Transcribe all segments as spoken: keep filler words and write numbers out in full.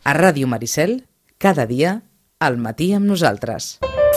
A Ràdio Maricel, cada dia, al matí amb nosaltres.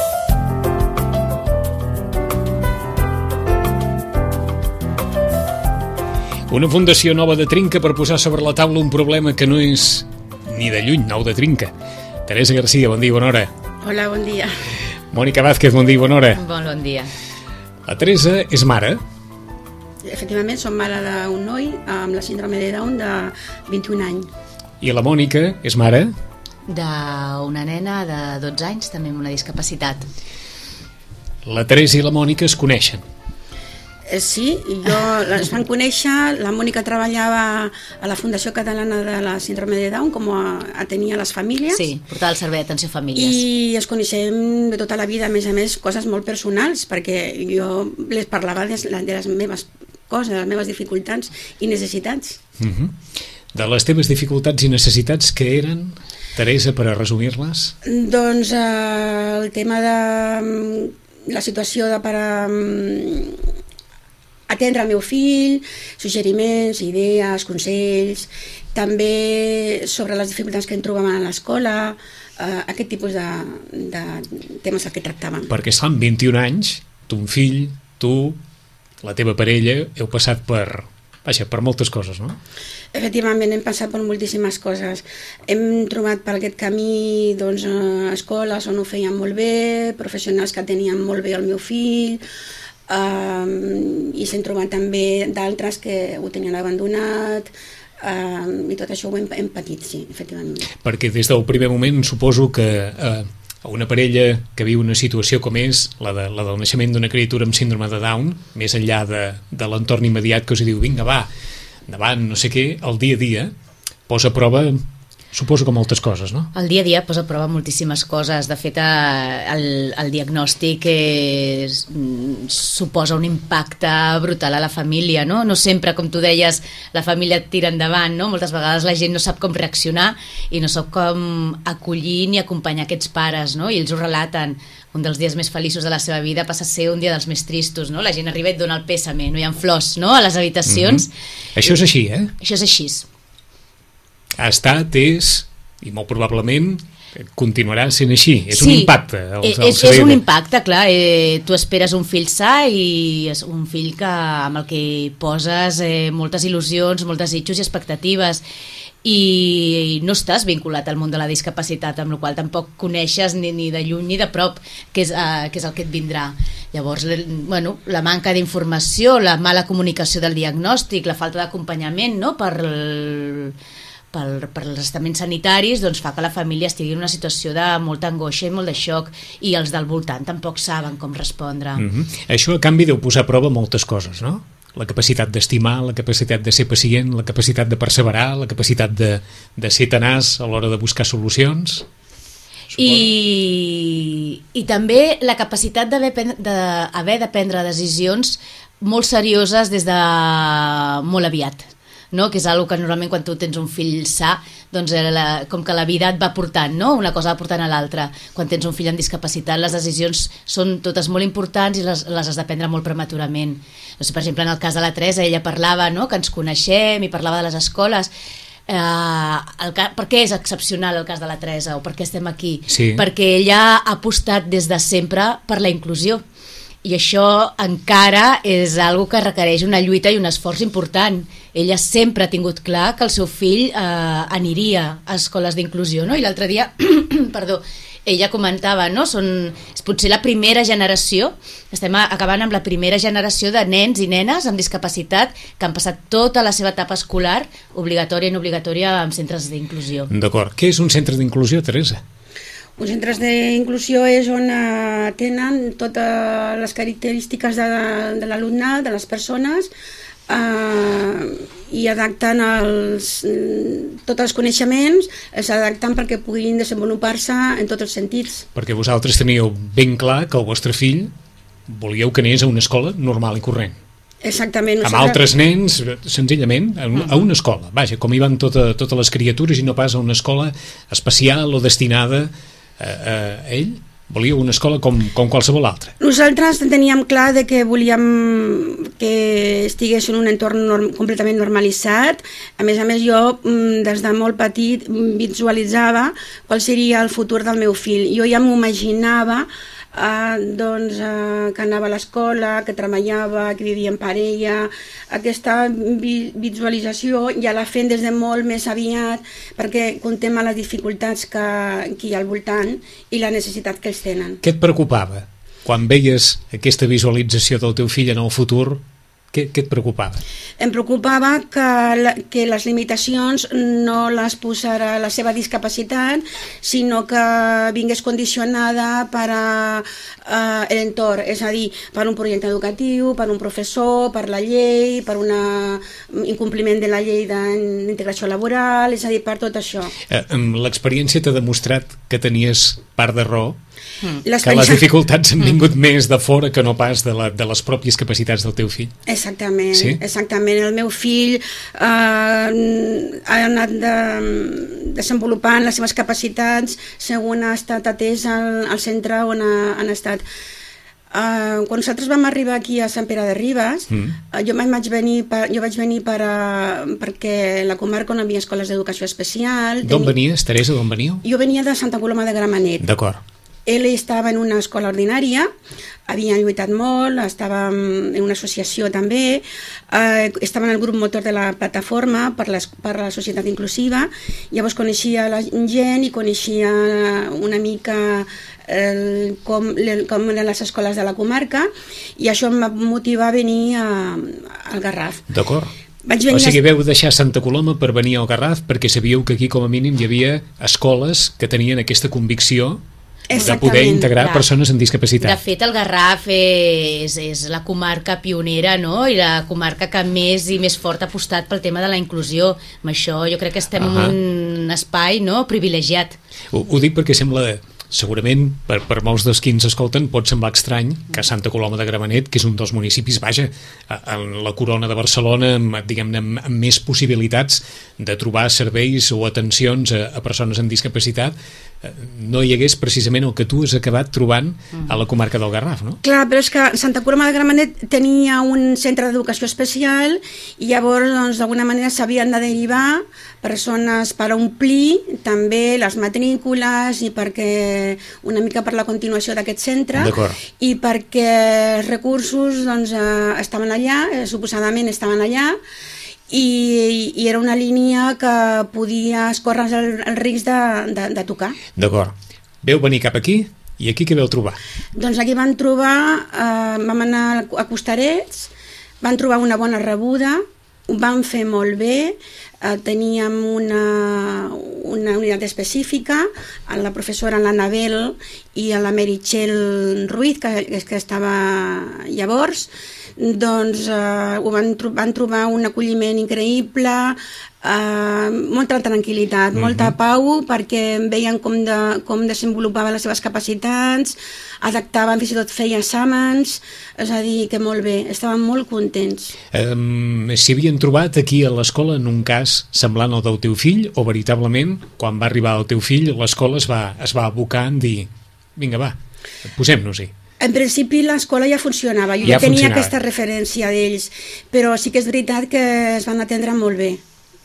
Una fundació nova de Trinca per posar sobre la taula un problema que no és ni de lluny nou de Trinca. Teresa Garcia, bon dia, bona hora. Hola, bon dia. Mònica Vázquez, bon dia, bona hora. Bon, bon dia. La Teresa és mare. Efectivament, som mare d'un noi amb la síndrome de Down de vint-i-un anys. I la Mònica és mare d'una nena de dotze anys, també amb una discapacitat. La Teresa i la Mònica es coneixen. Eh, sí, jo les van conèixer. La Mònica treballava a la Fundació Catalana de la Síndrome de Down com a atenia les famílies. Sí, portava el servei d'atenció a famílies. I es coneixem de tota la vida, a més a més, coses molt personals, perquè jo les parlava de les meves coses, les meves dificultats i necessitats. Uh-huh. De les teves dificultats i necessitats, què eren, Teresa, per a resumir-les? Doncs eh, el tema de la situació de per a atendre el meu fill, suggeriments, idees, consells, també sobre les dificultats que en trobàvem a l'escola, eh, aquest tipus de, de temes que tractàvem. Perquè estan vint-i-un anys, ton fill, tu, la teva parella, heu passat per, vaja, per moltes coses, no? Efectivament, hem passat per moltíssimes coses. Hem trobat per aquest camí doncs, escoles on ho feien molt bé, professionals que tenien molt bé el meu fill, Um, i s'han trobat també d'altres que ho tenien abandonat, um, i tot això ho hem, hem patit, sí, efectivament. Perquè des del primer moment suposo que uh, una parella que viu una situació com és la, de, la del naixement d'una criatura amb síndrome de Down, més enllà de, de l'entorn immediat que us diu vinga va, endavant, no sé què, el dia a dia posa a prova, suposo que moltes coses, no? El dia a dia posa a prova moltíssimes coses. De fet, el, el diagnòstic és, suposa un impacte brutal a la família, no? No sempre, com tu deies, la família et tira endavant, no? Moltes vegades la gent no sap com reaccionar i no sap com acollir ni acompanyar aquests pares, no? I ells ho relaten. Un dels dies més feliços de la seva vida passa a ser un dia dels més tristos, no? La gent arriba i et dona el pèsame, no hi ha flors, no? A les habitacions. Mm-hmm. Això és així, eh? Això és així. Ha estat, és, i molt probablement continuarà sent així. És sí, un impacte. El, és, el és un impacte, clar. Eh, tu esperes un fill sa i és un fill que, amb el que poses eh, moltes il·lusions, molts desitjos i expectatives, i, i no estàs vinculat al món de la discapacitat, amb la qual tampoc coneixes ni, ni de lluny ni de prop què és, eh, què és el que et vindrà. Llavors, bueno, la manca d'informació, la mala comunicació del diagnòstic, la falta d'acompanyament, no?, per el... Per, per els estaments sanitaris, doncs fa que la família estigui en una situació de molta angoixa i molt de xoc, i els del voltant tampoc saben com respondre. Mm-hmm. Això a canvi deu posar a prova moltes coses, no? La capacitat d'estimar, la capacitat de ser pacient, la capacitat de perseverar, la capacitat de, de ser tenaç a l'hora de buscar solucions. I, i també la capacitat d'haver d'haver de prendre decisions molt serioses des de molt aviat, no? Que és una cosa que normalment quan tu tens un fill sa, doncs la, com que la vida et va portant, no? Una cosa va portant a l'altra. Quan tens un fill amb discapacitat, les decisions són totes molt importants i les, les has de prendre molt prematurament. No sé, per exemple, en el cas de la Teresa, ella parlava, no?, que ens coneixem i parlava de les escoles. Eh, el, per què és excepcional el cas de la Teresa, o per què estem aquí? Sí. Perquè ella ha apostat des de sempre per la inclusió, i això encara és algo que requereix una lluita i un esforç important. Ella sempre ha tingut clar que el seu fill eh, aniria a escoles d'inclusió, no? I l'altre dia, perdó, ella comentava, no? Són, és potser la primera generació, estem acabant amb la primera generació de nens i nenes amb discapacitat que han passat tota la seva etapa escolar, obligatòria i no obligatòria, en centres d'inclusió. D'acord. Què és un centre d'inclusió, Teresa? Uns centres d'inclusió és on uh, tenen totes les característiques de, de l'alumnat, de les persones, uh, i adapten els, tots els coneixements, els adapten perquè puguin desenvolupar-se en tots els sentits. Perquè vosaltres teníeu ben clar que el vostre fill volíeu que anés a una escola normal i corrent. Exactament. Amb altres nens, senzillament, a una, a una escola. Vaja, com hi van tota, totes les criatures i no pas a una escola especial o destinada a, a ell. volíeu una escola com, com qualsevol altra. Nosaltres teníem clar de que volíem que estigués en un entorn norm, completament normalitzat. A més a més, jo des de molt petit visualitzava qual seria el futur del meu fill. Jo ja m'ho imaginava Uh, doncs, uh, que anava a l'escola, que treballava, que vivia en parella. Aquesta vi visualització ja la fem des de molt més aviat, perquè contem a les dificultats que, que hi ha al voltant i la necessitat que ells tenen. Què et preocupava quan veies aquesta visualització del teu fill en el futur? Què, què et preocupava? Em preocupava que, la, que les limitacions no les posara la seva discapacitat, sinó que vingués condicionada per a uh, l'entorn, és a dir, per un projecte educatiu, per un professor, per la llei, per un incompliment de la llei d'integració laboral, és a dir, per tot això. Eh, L'experiència t'ha demostrat que tenies part de raó, les que les dificultats han vingut mm. més de fora que no pas de, la, de les pròpies capacitats del teu fill. Exactament, sí? exactament. El meu fill eh, ha anat de, desenvolupant les seves capacitats segons ha estat atès al, al centre on ha, han estat. Uh, quan nosaltres vam arribar aquí a Sant Pere de Ribes, mm. uh, jo vaig venir, per, jo vaig venir per a, perquè la comarca no havia escoles d'educació especial. D'on venies, Teresa, d'on veníeu? Jo venia de Santa Coloma de Gramenet. D'acord. Ell estava en una escola ordinària, havia lluitat molt, estava en una associació també, eh, estava en el grup motor de la plataforma per, les, per la societat inclusiva, llavors coneixia la gent i coneixia una mica el, com, el, com eren les escoles de la comarca, i això em va motivar a venir a, al Garraf. D'acord. O sigui, veu deixar Santa Coloma per venir al Garraf perquè sabíeu que aquí com a mínim hi havia escoles que tenien aquesta convicció de poder integrar clar. Persones amb discapacitat. De fet, el Garraf és, és la comarca pionera, no? I la comarca que més i més fort ha apostat pel tema de la inclusió. Amb això jo crec que estem uh -huh. en un espai, no?, privilegiat. Ho, ho dic perquè sembla... Segurament, per, per molts dels que ens escolten, pot semblar estrany que Santa Coloma de Gramenet, que és un dels municipis, vaja, en la corona de Barcelona, amb, diguem-ne, amb, amb més possibilitats de trobar serveis o atencions a, a persones amb discapacitat, no hi hagués precisament el que tu has acabat trobant a la comarca del Garraf, no? Clar, però és que Santa Coloma de Gramenet tenia un centre d'educació especial i llavors, doncs, d'alguna manera s'havien de derivar persones per omplir també les matrícules i perquè una mica per la continuació d'aquest centre i perquè els recursos doncs, eh, estaven allà, eh, suposadament estaven allà, i, i era una línia que podia escórrer el, el risc de, de, de tocar. D'acord. Veu venir cap aquí i aquí què veu trobar? Doncs aquí van trobar, eh, vam anar a Costarets, van trobar una bona rebuda, ho van fer molt bé, eh, teníem una, una unitat específica, a la professora l'Anabel i a la Meritxell Ruiz, que, que estava llavors, doncs eh, ho van, tro van trobar un acolliment increïble, eh, molta tranquil·litat, mm-hmm. molta pau, perquè veien com, de, com desenvolupava les seves capacitats, adaptaven, fins i tot feia exàmens, és a dir, que molt bé, estaven molt contents. Um, S'hi havien trobat aquí a l'escola en un cas semblant al del teu fill, o veritablement, quan va arribar el teu fill, l'escola es va, es va abocar en dir, vinga va, posem-nos-hi. En principi l'escola ja funcionava, jo ja tenia funcionava. Aquesta referència d'ells, però sí que és veritat que es van atendre molt bé.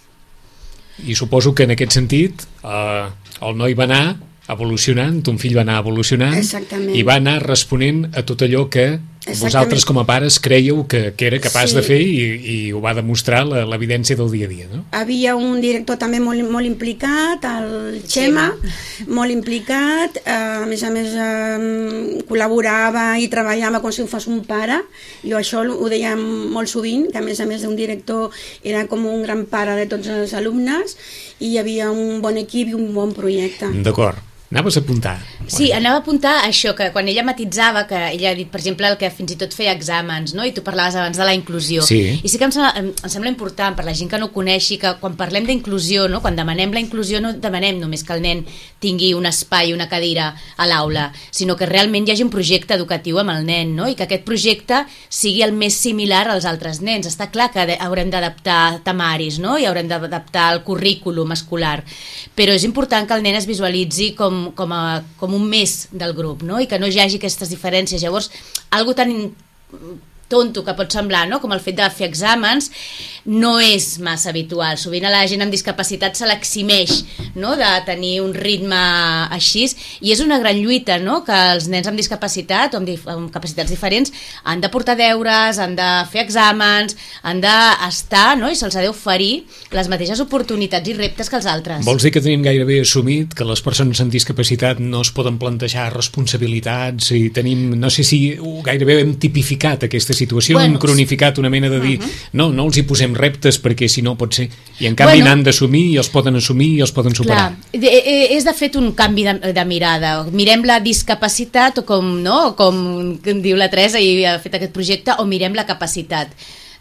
I suposo que en aquest sentit eh, el noi va anar evolucionant, ton fill va anar evolucionant Exactament. I va anar responent a tot allò que vosaltres com a pares creieu que, que era capaç sí. de fer i, i ho va demostrar l'evidència del dia a dia, no? Havia un director també molt, molt implicat, el Xema, sí. molt implicat, eh, a més a més eh, col·laborava i treballava com si fos un pare. Jo això ho deia molt sovint, que a més a més d'un director era com un gran pare de tots els alumnes i hi havia un bon equip i un bon projecte. D'acord. Anaves a apuntar. Sí, anava a apuntar això, que quan ella matitzava, que ella ha dit, per exemple, el que fins i tot feia exàmens, no? I tu parlaves abans de la inclusió. Sí. I sí que em sembla, em sembla important, per la gent que no ho coneixi, que quan parlem d'inclusió, no? Quan demanem la inclusió, no demanem només que el nen tingui un espai, una cadira a l'aula, sinó que realment hi hagi un projecte educatiu amb el nen, no? I que aquest projecte sigui el més similar als altres nens. Està clar que haurem d'adaptar temaris, no? I haurem d'adaptar el currículum escolar, però és important que el nen es visualitzi com com, com, a, com un més del grup, no? I que no hi hagi aquestes diferències. Llavors, algo tan tonto que pot semblar, no? Com el fet de fer exàmens, no és massa habitual. Sovint a la gent amb discapacitat se l'eximeix, no? De tenir un ritme així, i és una gran lluita, no? Que els nens amb discapacitat o amb, dif amb capacitats diferents han de portar deures, han de fer exàmens, han d'estar, no? I se'ls ha d'oferir les mateixes oportunitats i reptes que els altres. Vols dir que tenim gairebé assumit que les persones amb discapacitat no es poden plantejar responsabilitats i tenim, no sé si gairebé hem tipificat aquesta situació, bueno, hem cronificat una mena de dir uh -huh. no, no els hi posem reptes perquè si no pot ser, i en canvi bueno, n'han d'assumir i els poden assumir i els poden superar. Clar, de, és de fet un canvi de, de mirada. Mirem la discapacitat o com, no? Com, com diu la Teresa i ha fet aquest projecte, o mirem la capacitat.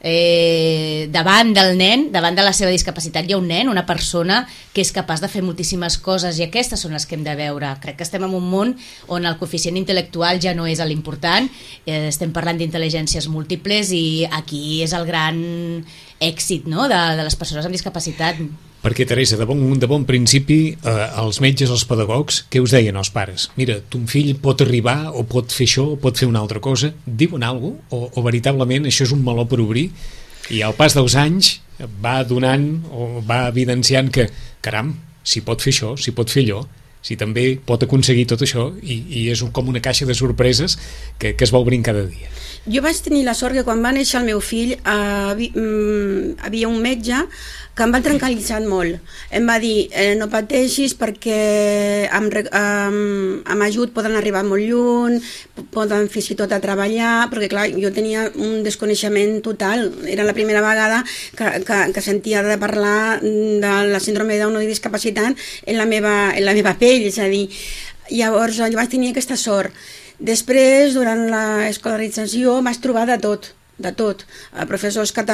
Eh, davant del nen, davant de la seva discapacitat hi ha un nen, una persona que és capaç de fer moltíssimes coses, i aquestes són les que hem de veure. Crec que estem en un món on el coeficient intel·lectual ja no és l'important, eh, estem parlant d'intel·ligències múltiples, i aquí és el gran èxit, no? de, de les persones amb discapacitat. Perquè, Teresa, de bon, de bon principi, eh, els metges, els pedagogs, què us deien els pares? Mira, ton fill pot arribar o pot fer això o pot fer una altra cosa. Diuen alguna cosa? O, o veritablement això és un meló per obrir i al pas dels anys va donant o va evidenciant que, caram, si pot fer això, si pot fer allò, si també pot aconseguir tot això, i, i és un, com una caixa de sorpreses que, que es va obrint cada dia. Jo vaig tenir la sort que quan va néixer el meu fill eh, hi havia un metge que em va tranquil·litzar molt. Em va dir, eh, no pateixis perquè amb, amb, amb ajut poden arribar molt lluny, poden fins i tot a treballar, perquè clar, jo tenia un desconeixement total. Era la primera vegada que, que, que sentia de parlar de la síndrome de Down i discapacitat en la meva, en la meva pell, és a dir, llavors jo vaig tenir aquesta sort. Després, durant l'escolarització, vaig trobar de tot, de tot. Professors que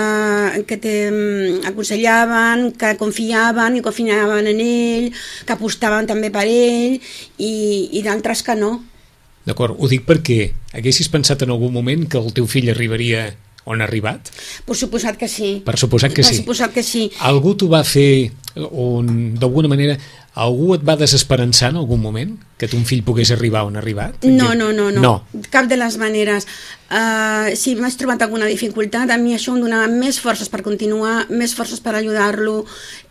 t'aconsellaven, que confiaven i confiaven en ell, que apostaven també per ell, i, i d'altres que no. D'acord, ho dic perquè haguessis pensat en algun moment que el teu fill arribaria on ha arribat? Per suposat que sí. Per suposat que sí. Per suposat que sí. Algú t'ho va fer, d'alguna manera, algú et va desesperançar en algun moment que ton fill pogués arribar on ha arribat? No, no, no, no, no. Cap de les maneres. Uh, si m'has trobat alguna dificultat, a mi això em donava més forces per continuar, més forces per ajudar-lo,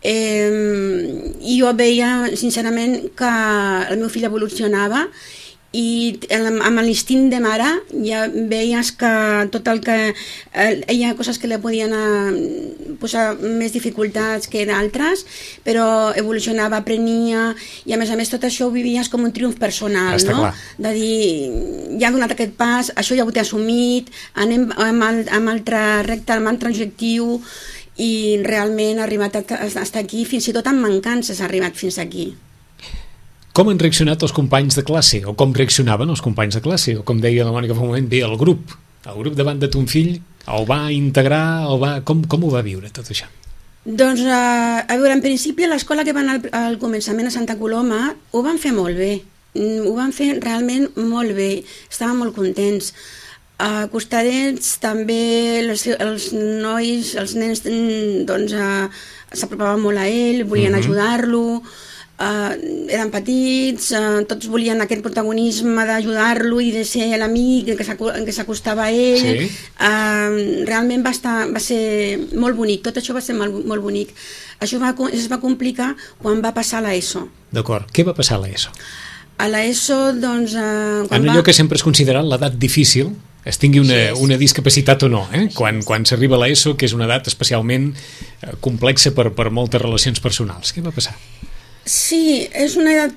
eh, i jo veia sincerament que el meu fill evolucionava, i amb l'instint de mare ja veies que tot el que eh, hi ha coses que li podien eh, posar més dificultats que d'altres, però evolucionava, aprenia, i a més a més tot això ho vivies com un triomf personal, Està no? Clar. De dir, ja ha donat aquest pas, això ja ho té assumit, anem amb, el, amb altre recte, amb altre objectiu, i realment ha arribat a estar aquí, fins i tot amb mancances ha arribat fins aquí. Com han reaccionat els companys de classe? O com reaccionaven els companys de classe? O com deia la Mònica fa un moment, bé, el grup. El grup davant de ton fill el va integrar, el va... Com, com ho va viure tot això? Doncs, uh, a veure, en principi a l'escola que van al, al començament a Santa Coloma ho van fer molt bé. Mm, ho van fer realment molt bé. Estaven molt contents. A Costadets també els, els nois, els nens, doncs, uh, s'apropaven molt a ell, volien uh-huh. ajudar-lo. Uh, eren petits, uh, tots volien aquest protagonisme d'ajudar-lo i de ser l'amic que s'acostava a ell. Sí. Uh, realment va, estar, va ser molt bonic, tot això va ser molt, molt bonic. Això va, es va complicar quan va passar a l'ESO. D'acord, què va passar a l'ESO? A l'ESO, doncs... Uh, en allò va... que sempre és considerat l'edat difícil, es tingui una, sí, una discapacitat o no, eh? quan, quan s'arriba a l'ESO, que és una edat especialment uh, complexa per, per moltes relacions personals. Què va passar? Sí, és una edat,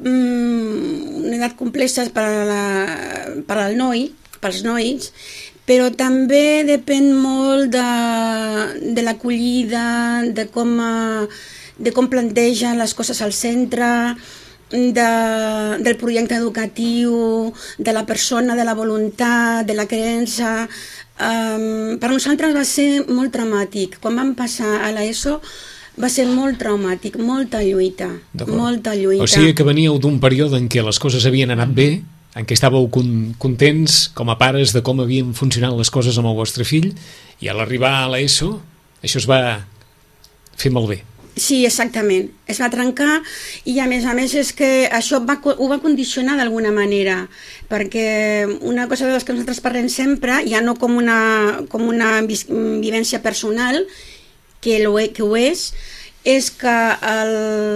una edat complexa per, a la, per al noi, pels nois, però també depèn molt de, de l'acollida, de, com, de com planteja les coses al centre, de, del projecte educatiu, de la persona, de la voluntat, de la creença. Um, per nosaltres va ser molt traumàtic. Quan vam passar a l'ESO va ser molt traumàtic, molta lluita, molta lluita. O sigui que veníeu d'un període en què les coses havien anat bé, en què estàveu contents com a pares de com havien funcionat les coses amb el vostre fill, i a l'arribar a l'ESO això es va fer malbé. Sí, exactament. Es va trencar i a més a més és que això va, ho va condicionar d'alguna manera, perquè una cosa de les que nosaltres parlem sempre, ja no com una, com una vivència personal, que, lo, que ho és, és que el,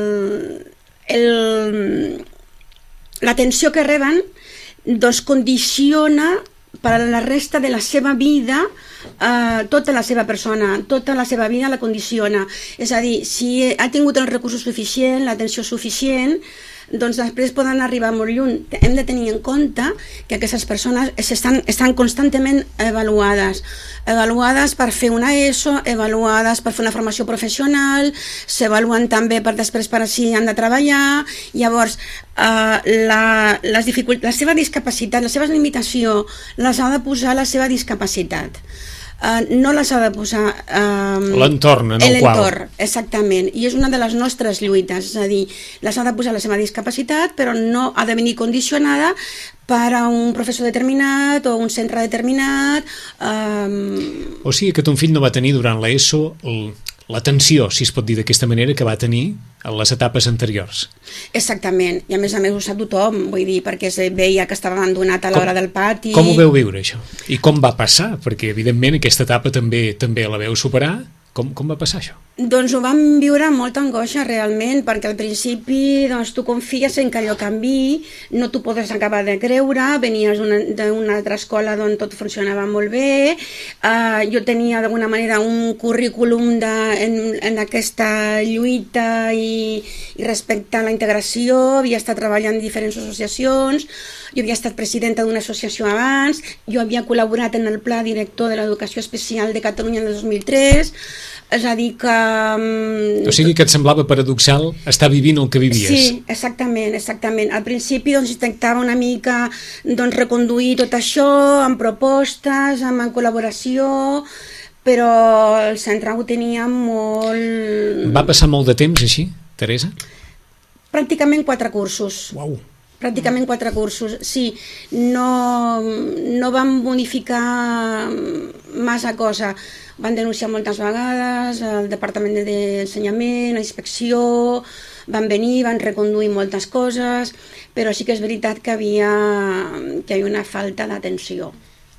el, l'atenció que reben doncs condiciona per a la resta de la seva vida, eh, tota la seva persona, tota la seva vida la condiciona. És a dir, si ha tingut el recursos suficient, l'atenció suficient, doncs després poden arribar molt lluny. Hem de tenir en compte que aquestes persones estan, estan constantment avaluades. Avaluades per fer una ESO, avaluades per fer una formació professional, s'avaluen també per després per si han de treballar. Llavors, eh, la, les dificult... la seva discapacitat, la seva limitació, les ha de posar la seva discapacitat. Uh, no les ha de posar uh, l'entorn en el qual, exactament, i és una de les nostres lluites, és a dir, les ha de posar la seva discapacitat, però no ha de venir condicionada per a un professor determinat o un centre determinat. um... O sigui que ton fill no va tenir durant l'ESO l'atenció, si es pot dir d'aquesta manera, que va tenir en les etapes anteriors. Exactament, i a més a més ho sap tothom, vull dir, perquè es veia que estava abandonat a l'hora del pati. Com ho veu viure, això? I com va passar? Perquè, evidentment, aquesta etapa també també la veu superar. Com, com va passar això? Doncs ho vam viure amb molta angoixa realment, perquè al principi doncs, tu confies en que allò canvi, no t'ho podes acabar de creure, venies d'una altra escola on tot funcionava molt bé, uh, jo tenia d'alguna manera un currículum de, en, en aquesta lluita i, i respecte a la integració, havia estat treballant en diferents associacions, jo havia estat presidenta d'una associació abans, jo havia col·laborat en el Pla Director de l'Educació Especial de Catalunya en el dos mil tres, és a dir que... O sigui que et semblava paradoxal estar vivint el que vivies. Sí, exactament, exactament. Al principi doncs, intentava una mica doncs, reconduir tot això amb propostes, amb col·laboració, però el centre ho tenia molt... Va passar molt de temps així, Teresa? Pràcticament quatre cursos. Uau! Pràcticament quatre cursos, sí. No, no van modificar massa cosa. Van denunciar moltes vegades al Departament d'Ensenyament, a Inspecció, van venir, van reconduir moltes coses, però sí que és veritat que havia, que hi havia una falta d'atenció.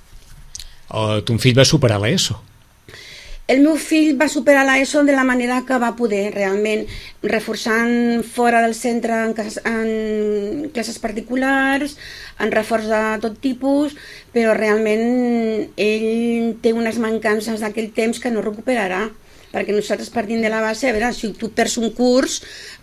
Oh, ton fill va superar l'ESO? El meu fill va superar l'ESO de la manera que va poder, realment, reforçant fora del centre en, cas, en classes particulars, en reforç de tot tipus, però realment ell té unes mancances d'aquell temps que no recuperarà, perquè nosaltres partim de la base, a veure, si tu perds un curs,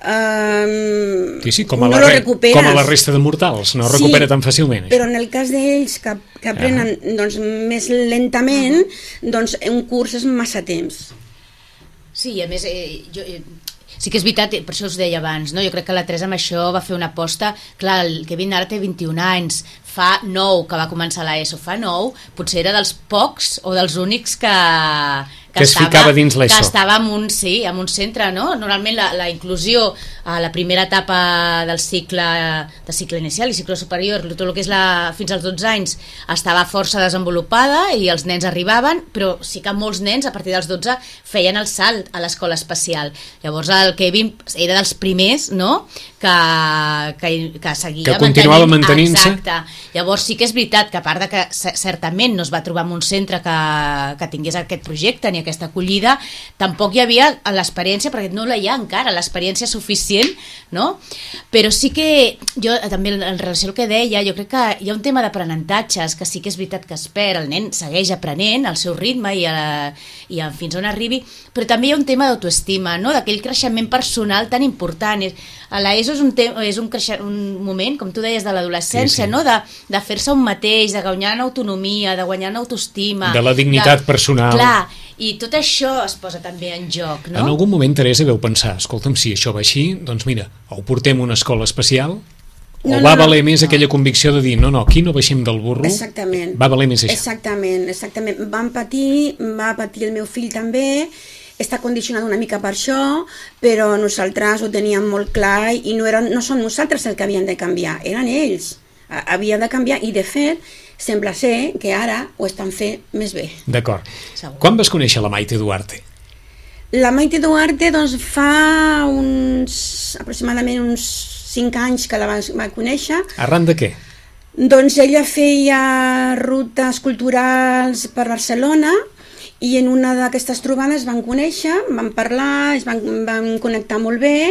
eh, sí, sí, com a no la, lo recuperes. Com a la resta de mortals, no sí, recupera tan fàcilment. Però en el cas d'ells que, que aprenen ah. doncs, més lentament, ah. doncs un curs és massa temps. Sí, a més, eh, jo... Eh... Sí que és veritat, per això us deia abans, no? Jo crec que la Teresa amb això va fer una aposta, clar, el Kevin ara té vint-i-un anys, fa nou que va començar l'ESO, fa nou, potser era dels pocs o dels únics que, que, que es estava, ficava dins l'ESO. Que estava en un, sí, en un centre, no? Normalment la, la inclusió a la primera etapa del cicle, de cicle inicial i cicle superior, tot el que és la, fins als dotze anys, estava força desenvolupada i els nens arribaven, però sí que molts nens a partir dels dotze feien el salt a l'escola especial. Llavors el Kevin era dels primers, no?, que, que, que seguia que continuava mantenint-se. Exacte. Llavors sí que és veritat que a part de que certament no es va trobar en un centre que, que tingués aquest projecte ni aquesta acollida, tampoc hi havia l'experiència, perquè no la hi ha encara, l'experiència suficient, no? Però sí que jo també en relació al que deia, jo crec que hi ha un tema d'aprenentatges que sí que és veritat que es perd, el nen segueix aprenent al seu ritme i, a, i a, fins on arribi, però també hi ha un tema d'autoestima, no? D'aquell creixement personal tan important. A l'ESO és un, és un, creixer, un moment, com tu deies, de l'adolescència, sí, sí. No? De, de fer-se un mateix, de guanyar en autonomia, de guanyar en autoestima. De la dignitat de... personal. Clar, i tot això es posa també en joc, no? En algun moment, Teresa, veu pensar, escolta'm, si això va així, doncs mira, o portem a una escola especial, o no, va no, valer no, més no. aquella convicció de dir, no, no, aquí no baixem del burro, exactament. Va valer més això. Exactament, exactament. Van patir, va patir el meu fill també, està condicionat una mica per això, però nosaltres ho teníem molt clar i no, eren, no són nosaltres el que havien de canviar, eren ells. Havia de canviar i, de fet, sembla ser que ara ho estan fent més bé. D'acord. Quan vas conèixer la Maite Duarte? La Maite Duarte doncs, fa uns, aproximadament uns cinc anys que la va, va conèixer. Arran de què? Doncs ella feia rutes culturals per Barcelona i en una d'aquestes trobades van conèixer, van parlar, es van, van connectar molt bé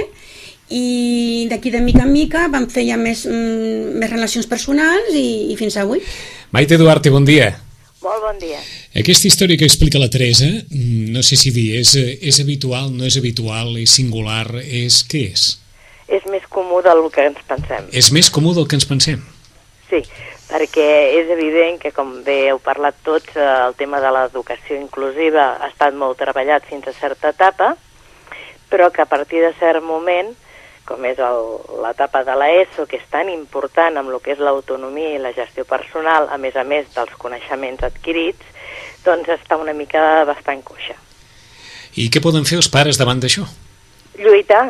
i d'aquí de mica en mica van fer ja més, mm, més relacions personals i, i fins avui. Maite Duarte, bon dia. Molt bon dia. Aquesta història que explica la Teresa, no sé si dir, és, és habitual, no és habitual, és singular, és... què és? És més comú del que ens pensem. És més comú del que ens pensem? Sí, perquè és evident que, com bé heu parlat tots, el tema de l'educació inclusiva ha estat molt treballat fins a certa etapa, però que a partir de cert moment, com és l'etapa de l'ESO, que és tan important amb el que és l'autonomia i la gestió personal, a més a més dels coneixements adquirits, doncs està una mica bastant coixa. I què poden fer els pares davant d'això? Lluitar.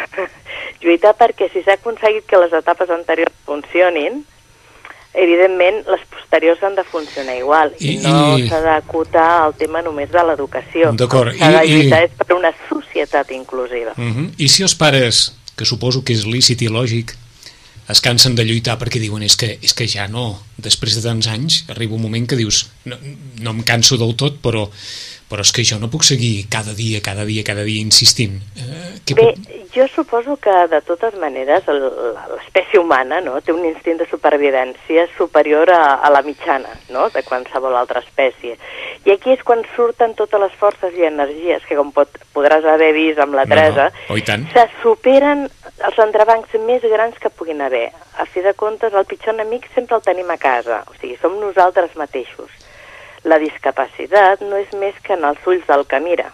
Lluitar perquè si s'ha aconseguit que les etapes anteriors funcionin, evidentment les posteriors han de funcionar igual i, i no i... s'ha d'acotar el tema només de l'educació. D'acord. S'ha de lluitar i... és per una societat inclusiva. Uh -huh. I si els pares, que suposo que és lícit i lògic, es cansen de lluitar perquè diuen és que, és que ja no, després de tants anys arriba un moment que dius no, no em canso del tot, però però és que jo no puc seguir cada dia, cada dia, cada dia insistint. Eh, què Bé, puc... jo suposo que de totes maneres l'espècie humana, no, té un instint de supervivència superior a, a la mitjana, no, de qualsevol altra espècie. I aquí és quan surten totes les forces i energies que, com pot, podràs haver vist amb la Teresa, no, no. se superen els entrebancs més grans que puguin haver. A fi de comptes, el pitjor enemic sempre el tenim a casa, o sigui, som nosaltres mateixos. La discapacitat no és més que en els ulls del que mira.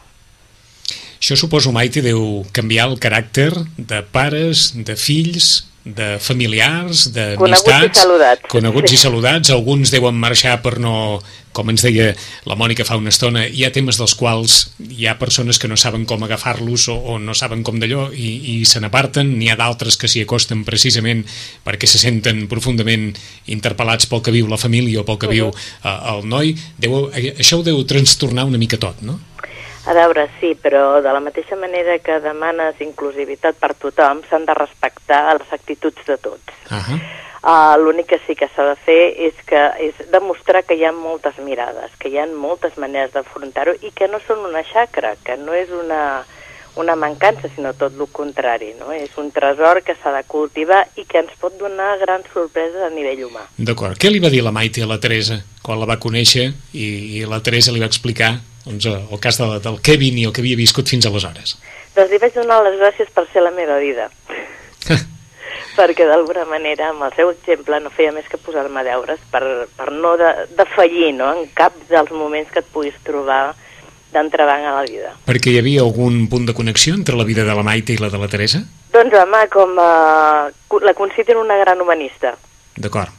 Això suposo, Maite, deu canviar el caràcter de pares, de fills, de familiars, d'amistats... Coneguts i saludats. Coneguts sí. i saludats. Alguns deuen marxar per no... Com ens deia la Mònica fa una estona, hi ha temes dels quals hi ha persones que no saben com agafar-los o, o no saben com d'allò i, i se n'aparten. N'hi ha d'altres que s'hi acosten precisament perquè se senten profundament interpel·lats pel que viu la família o pel que uh-huh. viu uh, el noi. Deu, això ho deu trastornar una mica tot, no? A veure, sí, però de la mateixa manera que demanes inclusivitat per tothom, s'han de respectar les actituds de tots. Uh-huh. Uh, l'únic que sí que s'ha de fer és, que, és demostrar que hi ha moltes mirades, que hi ha moltes maneres d'afrontar-ho i que no són una xacra, que no és una, una mancança, sinó tot el contrari, no? És un tresor que s'ha de cultivar i que ens pot donar grans sorpreses a nivell humà. D'acord. Què li va dir la Maite a la Teresa quan la va conèixer i, i la Teresa li va explicar doncs, el cas de, del Kevin i el que havia viscut fins aleshores? Doncs li vaig donar les gràcies per ser la meva vida. Perquè d'alguna manera, amb el seu exemple, no feia més que posar-me deures per, per no de, defallir, no?, en cap dels moments que et puguis trobar d'entrebanc a la vida. Perquè hi havia algun punt de connexió entre la vida de la Maite i la de la Teresa? Doncs, home, com a, la considero una gran humanista. D'acord.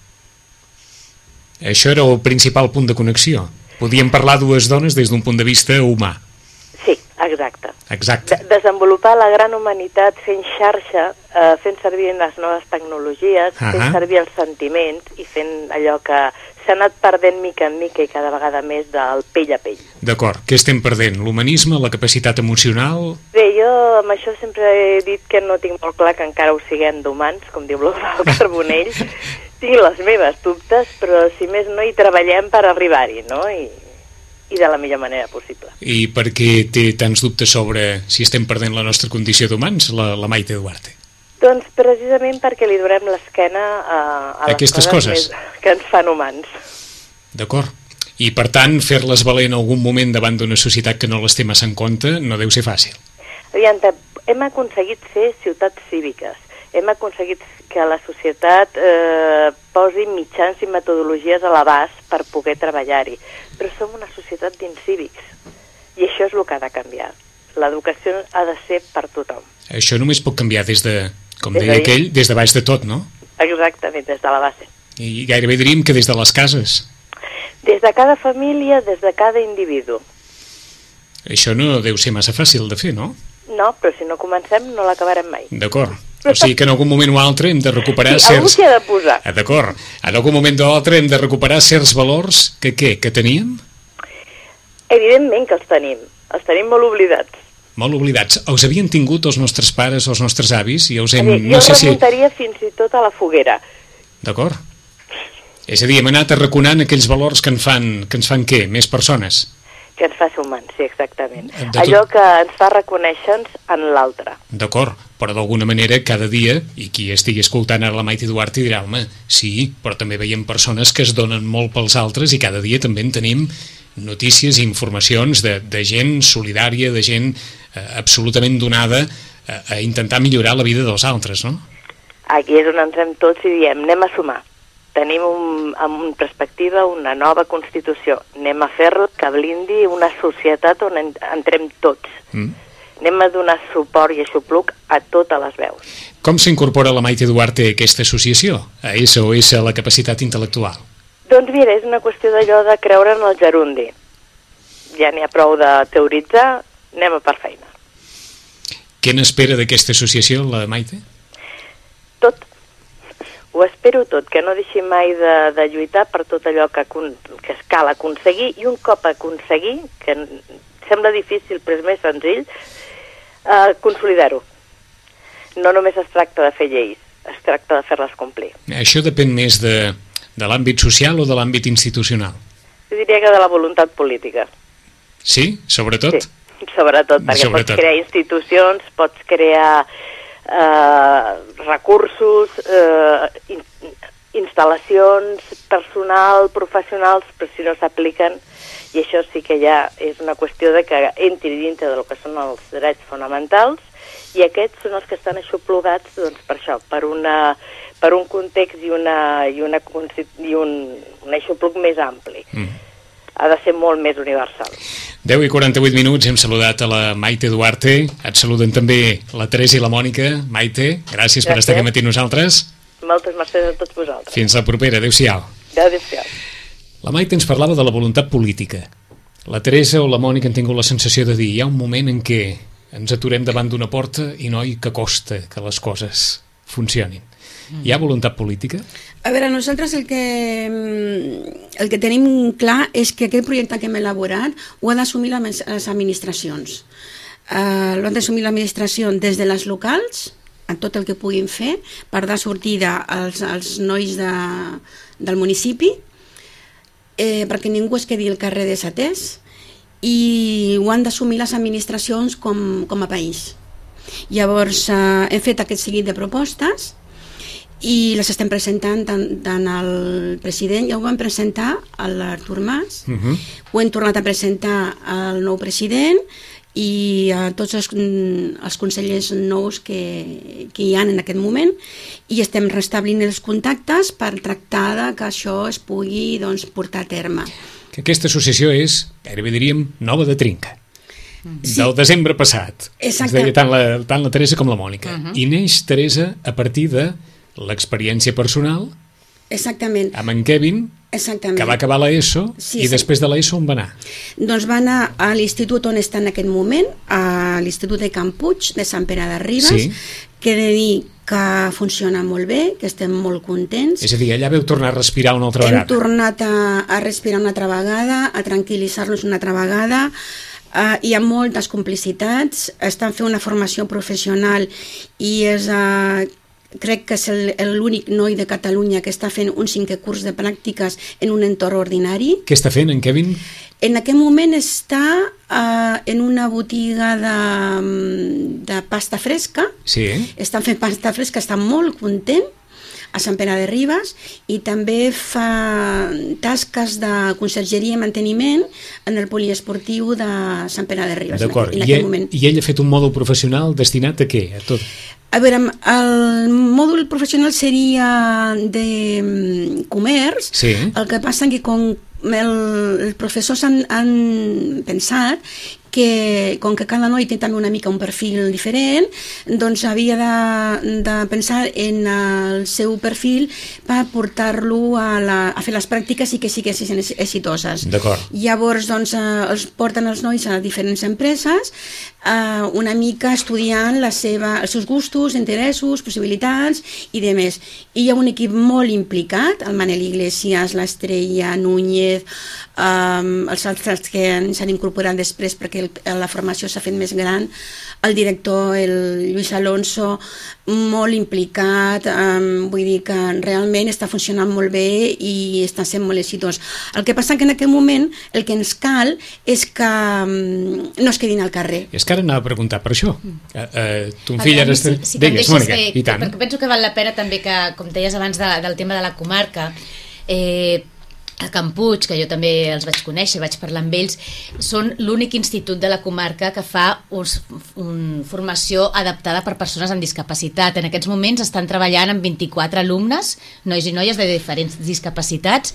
Això era el principal punt de connexió. Podíem parlar dues dones des d'un punt de vista humà. Sí, exacte. Exacte. De desenvolupar la gran humanitat fent xarxa, eh, fent servir les noves tecnologies, uh-huh. fent servir els sentiments i fent allò que s'ha anat perdent mica en mica i cada vegada més del pell a pell. D'acord. Què estem perdent? L'humanisme, la capacitat emocional? Bé, jo amb això sempre he dit que no tinc molt clar que encara ho siguem d'humans, com diu l'Eudald Carbonell. Tinc les meves dubtes, però si més no hi treballem per arribar-hi, no? I, i de la millor manera possible. I per què té tants dubtes sobre si estem perdent la nostra condició d'humans, la, la Maite Duarte? Doncs precisament perquè li donem l'esquena a, a les Aquestes coses, coses més que ens fan humans. D'acord. I per tant, fer-les valer en algun moment davant d'una societat que no les té massa en compte no deu ser fàcil. Aviam, hem aconseguit ser ciutats cíviques. Hem aconseguit que la societat eh, posi mitjans i metodologies a l'abast per poder treballar-hi. Però som una societat d'incívics. I això és el que ha de canviar. L'educació ha de ser per tothom. Això només pot canviar des de, com des deia de aquell, des de baix de tot, no? Exactament, des de la base. I gairebé diríem que des de les cases. Des de cada família, des de cada individu. Això no deu ser massa fàcil de fer, no? No, però si no comencem no l'acabarem mai. D'acord. O sigui que en algun moment o altre hem de recuperar sí, certs... algú s'hi ha de posar. Ah, d'acord. En algun moment o altre hem de recuperar certs valors que què? Que teníem? Evidentment que els tenim. Els tenim molt oblidats. molt oblidats. Els havien tingut els nostres pares, els nostres avis, i els hem... Jo no sé remuntaria si... fins i tot a la foguera. D'acord. És a dir, hem anat arraconant aquells valors que, en fan, que ens fan què? Més persones? Que ens fa ser humans, sí, exactament. tot... Allò que ens fa reconèixer-nos en l'altre. D'acord, però d'alguna manera cada dia, i qui estigui escoltant ara la Maite Duarte dirà, home, sí, però també veiem persones que es donen molt pels altres i cada dia també en tenim notícies i informacions de, de gent solidària, de gent eh, absolutament donada a, a intentar millorar la vida dels altres, no? Aquí és on entrem tots i diem, anem a sumar. Tenim un, en perspectiva una nova Constitució. Anem a fer-la que blindi una societat on en, entrem tots. Mm. Anem a donar suport i aixopluc a totes les veus. Com s'incorpora la Maite Duarte a aquesta associació, a S O S, a la capacitat intel·lectual? Doncs mira, és una qüestió d'allò de creure en el gerundi. Ja n'hi ha prou de teoritzar, anem a per feina. Què n'espera d'aquesta associació, la Maite? Tot. Ho espero tot, que no deixi mai de, de lluitar per tot allò que, que es cal aconseguir, i un cop aconseguir, que sembla difícil però és més senzill, eh, consolidar-ho. No només es tracta de fer lleis, es tracta de fer-les complir. Això depèn més de, de l'àmbit social o de l'àmbit institucional? Jo diria que de la voluntat política. Sí? Sobretot? Sí, sobretot, perquè sobretot. Pots crear institucions, pots crear... Uh, recursos, uh, in, instal·lacions, personal, professionals, però si no s'apliquen, i això sí que ja és una qüestió de que entri dintre del que són els drets fonamentals, i aquests són els que estan aixoplugats, doncs, per això, per, una, per un context i, una, i, una, i un, un aixopluc més ampli. Mm. Ha de ser molt més universal. deu i quaranta-vuit minuts, hem saludat a la Maite Duarte, et saluden també la Teresa i la Mònica. Maite, gràcies, gràcies. per estar aquí matí nosaltres. Moltes mercès a tots vosaltres. Fins la propera, adéu-siau. Adéu-siau. La Maite ens parlava de la voluntat política. La Teresa o la Mònica han tingut la sensació de dir, hi ha un moment en què ens aturem davant d'una porta i noi, que costa que les coses funcionin. Hi ha voluntat política? A veure, nosaltres el que, el que tenim clar és que aquest projecte que hem elaborat ho ha d'assumir les administracions. Uh, l'han d'assumir l'administració des de les locals, en tot el que puguin fer, per dar sortida als, als nois de, del municipi, eh, perquè ningú es quedi al carrer desatès, i ho han d'assumir les administracions com, com a país. Llavors, uh, hem fet aquest seguit de propostes, i les estem presentant tant, tant al president, ja ho vam presentar a l'Artur Mas, uh-huh. ho hem tornat a presentar al nou president i a tots els, els consellers nous que, que hi ha en aquest moment, i estem restablint els contactes per tractar de que això es pugui, doncs, portar a terme. Que aquesta associació és, gairebé diríem, nova de trinca. Sí. Del desembre passat. Exacte. Es deia tant la, tant la Teresa com la Mònica. Uh-huh. I neix, Teresa, a partir de l'experiència personal. Exactament. Amb en Kevin, exactament, que va acabar l'ESO, sí, i sí. després de l'ESO on va anar? Doncs va anar a l'institut on està en aquest moment, a l'Institut de Can Puig, de Sant Pere de Ribes, sí. que he de dir que funciona molt bé, que estem molt contents. És a dir, allà veu tornar a respirar una altra Hem vegada. Hem tornat a, a respirar una altra vegada, a tranquil·litzar-nos una altra vegada. Uh, hi ha moltes complicitats, estan fent una formació professional i és... Uh, crec que és l'únic noi de Catalunya que està fent un cinquè curs de pràctiques en un entorn ordinari. Què està fent en Kevin? En aquest moment està uh, en una botiga de, de pasta fresca. Sí. Està fent pasta fresca, està molt content, a Sant Pere de Ribes, i també fa tasques de consergeria i manteniment en el poliesportiu de Sant Pere de Ribes. D'acord, en I, ell, i ell ha fet un mòdul professional destinat a què? A tot? A veure, el mòdul professional seria de comerç, sí. El que passa que com el, els professors han, han pensat que com que cada noi té també una mica un perfil diferent, doncs havia de, de pensar en el seu perfil per portar-lo a, la, a fer les pràctiques i que siguessin exitoses. D'acord. Llavors, doncs, eh, els porten els nois a diferents empreses, eh, una mica estudiant la seva, els seus gustos, interessos, possibilitats i demés. I hi ha un equip molt implicat, el Manel Iglesias, l'Estrella, Núñez, eh, els altres que s'han incorporat després perquè perquè el, la formació s'ha fet més gran, el director, el Lluís Alonso, molt implicat, um, vull dir que realment està funcionant molt bé i està sent molt exitós. El que passa que en aquest moment el que ens cal és que um, no es quedin al carrer. És que ara anava a preguntar per això. Uh, uh, ton El fill Dani, ara... si, Està... si Digues, deixes, Mònica, eh, i tant. perquè penso que val la pena també que, com deies abans de, del tema de la comarca, eh, a Can Puig, que jo també els vaig conèixer, vaig parlar amb ells, són l'únic institut de la comarca que fa uns, un, formació adaptada per persones amb discapacitat. En aquests moments estan treballant amb vint-i-quatre alumnes, nois i noies de diferents discapacitats,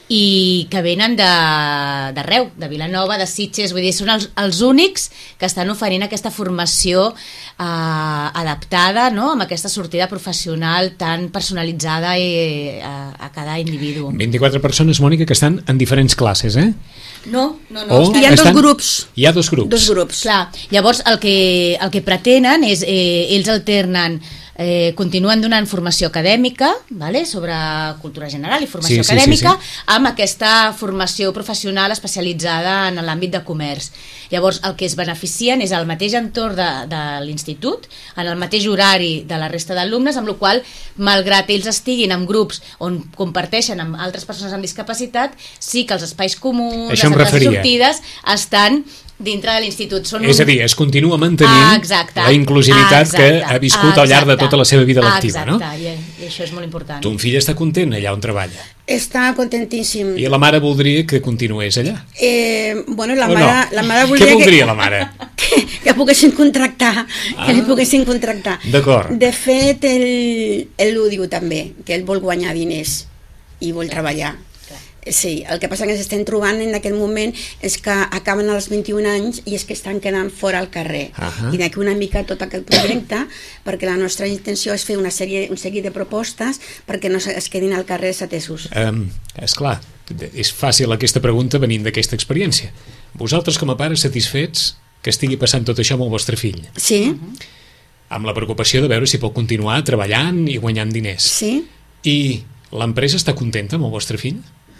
i que venen d'arreu, de, de Vilanova, de Sitges, vull dir, són els, els únics que estan oferint aquesta formació eh, adaptada, no?, amb aquesta sortida professional tan personalitzada i, a, a cada individu. vint-i-quatre persones, Mònica, que estan en diferents classes, eh? No, no, no. O Hi ha estan... dos grups. Hi ha dos grups. Dos grups. Clar, llavors el que, el que pretenen és, eh, ells alternen, eh, continuen donant formació acadèmica, vale? Sobre cultura general i formació Sí, sí, acadèmica, sí, sí. amb aquesta formació professional especialitzada en l'àmbit de comerç. Llavors el que es beneficien és el mateix entorn de, de l'institut, en el mateix horari de la resta d'alumnes, amb la qual cosa, malgrat ells estiguin en grups on comparteixen amb altres persones amb discapacitat, sí que els espais comuns, Això em les entrades i referia. sortides estan dintre de l'institut. Són És un... a dir, es continua mantenint Ah, exacte. la inclusivitat Exacte. que ha viscut al llarg de Exacte. tota la seva vida lectiva, no? Exacte, i, i això és molt important. Ton fill està content allà on treballa Està contentíssim. i la mare voldria que continués allà. Eh, bueno, la O mare, no? la mare Què voldria voldria que, la mare? que, que poguessin contractar, Ah. que li poguessin contractar. D'acord. De fet, ell, ell ho diu també, que ell vol guanyar diners i vol treballar. Sí, el que passa que ens estem trobant en aquell moment és que acaben als vint-i-un anys i és que estan quedant fora al carrer. Ahà. I d'aquí una mica tot aquest projecte, perquè la nostra intenció és fer una sèrie, un seguit de propostes perquè no es quedin al carrer desatesos. Um, esclar, és fàcil aquesta pregunta venint d'aquesta experiència. Vosaltres com a pares satisfets que estigui passant tot això amb el vostre fill? Sí, Amb la preocupació de veure si pot continuar treballant i guanyant diners. sí. I l'empresa està contenta amb el vostre fill?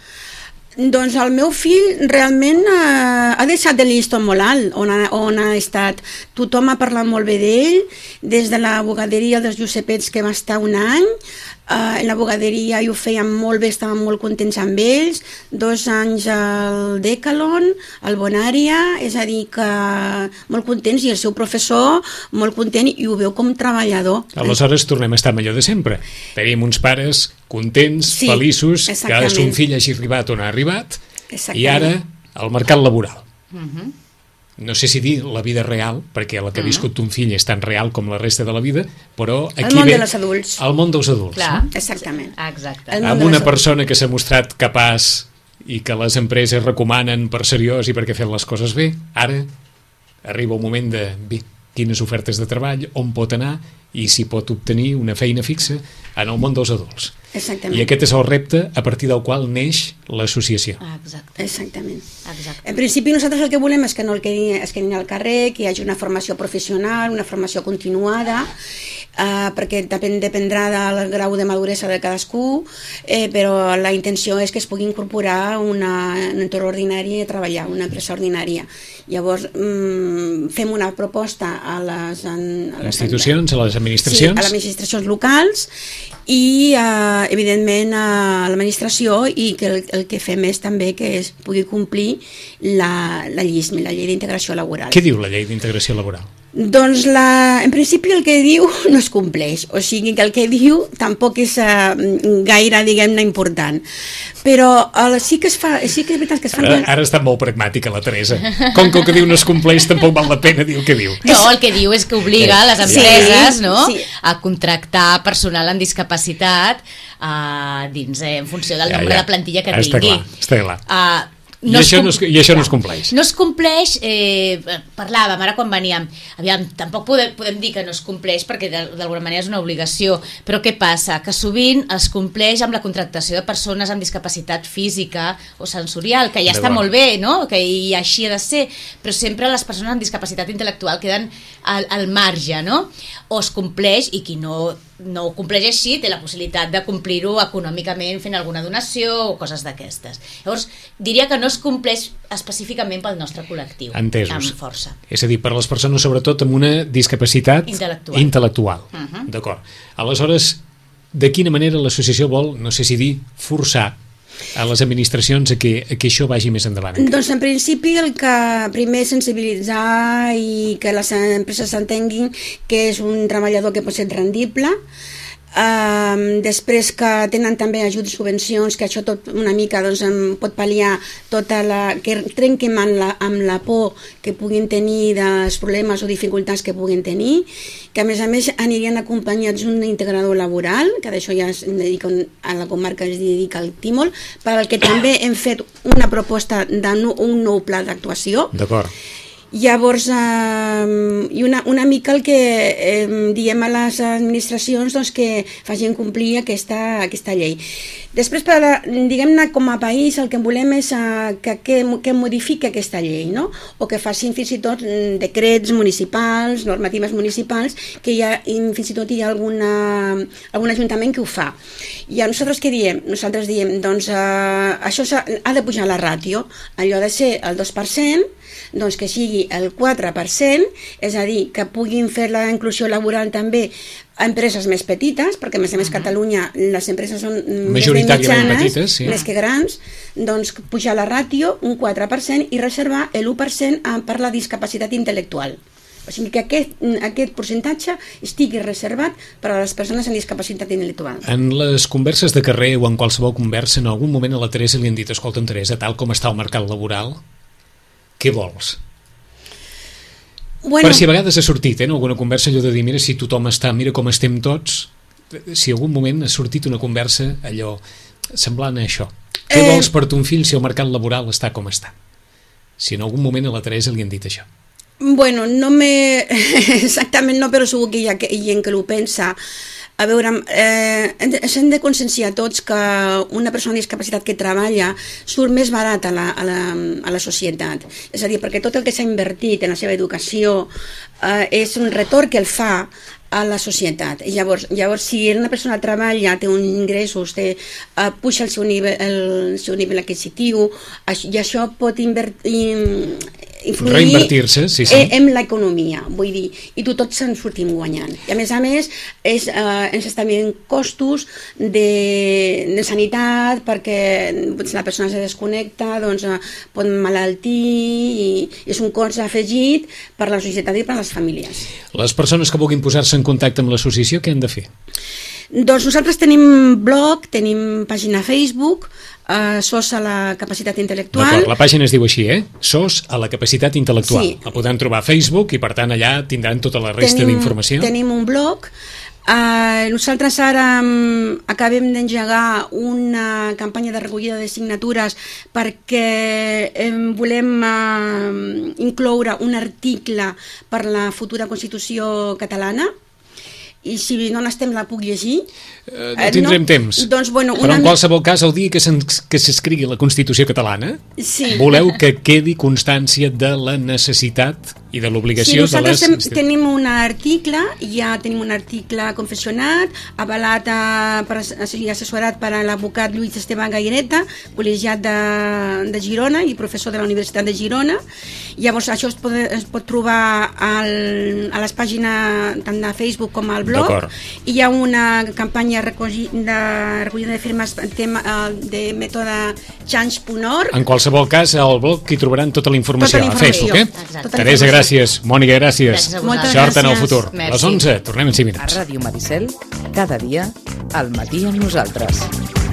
Doncs el meu fill realment eh, ha deixat el llistó molt alt on ha, on ha estat. Tothom ha parlat molt bé d'ell, des de la bugaderia dels Josepets, que va estar un any, eh, en la bugaderia i ho feien molt bé, estaven molt contents amb ells, dos anys al Decalon, al Bonària, és a dir que molt contents, i el seu professor molt content, i ho veu com treballador. Aleshores tornem a estar amb allò de sempre. Tenim uns pares contents, Sí, feliços, que exactament. son fill hagi arribat on ha arribat, Exactament. i ara al mercat laboral. Uh-huh. No sé si dir la vida real, perquè la que ha viscut ton fill és tan real com la resta de la vida, però aquí El món ve de los adults. el món dels adults. Clar. No? Exactament. Exacte. El món Amb de una les- persona que s'ha mostrat capaç i que les empreses recomanen per seriós i perquè fent les coses bé, ara arriba un moment de bé, quines ofertes de treball, on pot anar i si pot obtenir una feina fixa en el món dels adults. Exactament. I aquest és el repte a partir del qual neix l'associació. Exacte. Exactament. Exacte. En principi nosaltres el que volem és que no el quedin, es quedin al carrer, que hi hagi una formació professional, una formació continuada, eh, perquè depèn, dependrà del grau de maduresa de cadascú, eh, però la intenció és que es pugui incorporar una, un entorn ordinari a treballar, una empresa ordinària. Llavors mm, fem una proposta a les, a les Institucions, a les Sí, administracions... a les administracions locals i, eh, evidentment, a l'administració, i que el, el que fem és també que es pugui complir la, la LLISM, la Llei d'Integració Laboral. Què diu la llei d'integració laboral? Doncs la, en principi el que diu no es compleix, o sigui que el que diu tampoc és uh, gaire, diguem-ne, important. Però uh, sí que es fa, sí que és veritat que es fan... Ara, ara està molt pragmàtica la Teresa. Com que el que diu no es compleix, tampoc val la pena dir el que diu. No, el que diu és que obliga les Sí, empreses, no?, sí. a contractar personal amb discapacitat uh, dins, eh, en funció del Ja, nombre ja. de plantilla que Està tingui. clar, està clar. Uh, I això no es- i això no es compleix. No es compleix, eh, parlàvem ara quan veníem, aviam, tampoc podem, podem dir que no es compleix perquè de- d'alguna manera és una obligació, però què passa? Que sovint es compleix amb la contractació de persones amb discapacitat física o sensorial, que ja està D'acord. molt bé, no?, que i així ha de ser, però sempre les persones amb discapacitat intel·lectual queden al, al marge, no? O es compleix, i qui no no ho compleix així, té la possibilitat de complir-ho econòmicament fent alguna donació o coses d'aquestes. Llavors, diria que no es compleix específicament pel nostre col·lectiu. Entesos. Amb força. És a dir, per les persones sobretot amb una discapacitat intel·lectual. intel·lectual. Uh -huh. D'acord. Aleshores, de quina manera l'associació vol, no sé si dir, forçar a les administracions a que, a que això vagi més endavant? Doncs en principi el que primer sensibilitzar i que les empreses entenguin que és un treballador que pot ser rendible, Uh, després que tenen també ajuts i subvencions, que això tot una mica doncs, pot pal·liar tota la, que trenquem amb la, amb la por que puguin tenir dels problemes o dificultats que puguin tenir, que a més a més anirien acompanyats d'un integrador laboral, que d'això ja es dedica a la comarca, es dedica al Tímol, per al que també hem fet una proposta d'un nou pla d'actuació. D'acord. Llavors, eh, i una, una mica el que eh, diem a les administracions doncs, que facin complir aquesta, aquesta llei. Després, per, diguem-ne, com a país, el que volem és eh, que, que, que modifiqui aquesta llei, no? O que facin fins i tot decrets municipals, normatives municipals, que hi ha, fins i tot hi ha alguna, algun ajuntament que ho fa. I a nosaltres què diem? Nosaltres diem, doncs, eh, això ha de pujar la ràtio, allò ha de ser el dos per cent, doncs que sigui el quatre per cent, és a dir, que puguin fer la inclusió laboral també a empreses més petites, perquè a més a més a Catalunya les empreses són més mitjanes, petites, sí. Més que grans, doncs pujar la ràtio un quatre per cent i reservar l'u per cent per la discapacitat intel·lectual. O sigui que aquest, aquest percentatge estigui reservat per a les persones amb discapacitat intel·lectual. En les converses de carrer o en qualsevol conversa, en algun moment a la Teresa li han dit: escolta'm, Teresa, tal com està el mercat laboral, què vols? Bueno, per si a vegades ha sortit eh, en alguna conversa allò de dir, mira, si tothom està, mira com estem tots, si en algun moment ha sortit una conversa allò semblant a això. Què eh... vols per ton fill si el mercat laboral està com està? Si en algun moment a la Teresa li han dit això. Bueno, no me... exactament no, però segur que hi ha gent que ho pensa. A veure, eh, hem de conscienciar tots que una persona amb discapacitat que treballa surt més barat a la, a la, a la societat. És a dir, perquè tot el que s'ha invertit en la seva educació eh, és un retorn que el fa a la societat. Llavors, llavors si una persona treballa, té uns ingressos, té, uh, puja el seu nivell, el seu nivell adquisitiu, i això pot invertir, influir reinvertir-se, sí, sí. en l'economia, vull dir, i tu tots se'n sortim guanyant. I a més a més, és, uh, ens estan venint costos de, de sanitat, perquè si la persona se desconnecta, doncs uh, pot malaltir, i és un cost afegit per a la societat i per a les famílies. Les persones que vulguin posar-se en contacte amb l'associació, què han de fer? Doncs nosaltres tenim blog, tenim pàgina Facebook, uh, S O S a la capacitat intel·lectual. D'acord, la pàgina es diu així, eh? S O S a la capacitat intel·lectual. Sí. La podran trobar a Facebook i per tant allà tindran tota la resta d'informació. Tenim un blog. Uh, nosaltres ara um, acabem d'engegar una campanya de recollida de signatures perquè um, volem uh, incloure un article per la futura Constitució catalana, i si no n'estem la puc llegir. Uh, no tindrem no? temps. Doncs, bueno, però en mi... qualsevol cas, el dia que s'escrigui la Constitució catalana, sí. Voleu que quedi constància de la necessitat i de l'obligació sí, de les... Sí, nosaltres tenim un article, ja tenim un article confessionat, avalat a, per, assessorat per a l'advocat Lluís Esteban Gaireta, col·legiat de, de Girona i professor de la Universitat de Girona. Llavors això es pot, es pot trobar al, a les pàgines tant de Facebook com al blog. Hi ha una campanya recollida de, recollida de firmes tema, de mètode change punt org. En qualsevol cas, al blog hi trobaran tota la informació, tota la informació. a Facebook. Eh? Teresa, gràcies. Mònica, gràcies. gràcies Sort en el futur. Merci. A les onze, tornem en cinc minuts. A Ràdio Maricel, cada dia, al matí amb nosaltres.